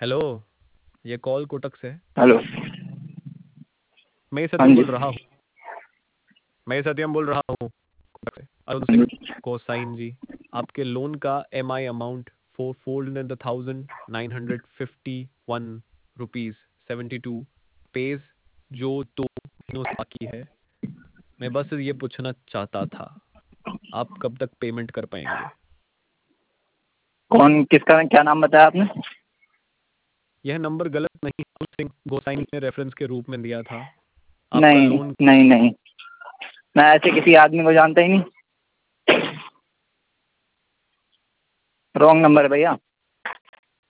Hello, ये call Kotak से है। हेलो। मैं ही हाँ सत्यम जी। बोल रहा हूँ। कोटक से अरुण हाँ सिंह जी। कोसाइन जी। आपके लोन का EMI amount four fold in the 1951 rupees 72 पेज जो 2 महीनों से बाकी है। मैं बस ये पूछना चाहता था, आप कब तक पेमेंट कर पाएंगे? कौन, किसका, क्या नाम बताया आपने? यह नंबर गलत नहीं, अरुण सिंह गोसाइन ने रेफरेंस के रूप में दिया था। आपका नहीं लोन नहीं नहीं, मैं ऐसे किसी आदमी को जानता ही नहीं। रॉन्ग नंबर है भैया।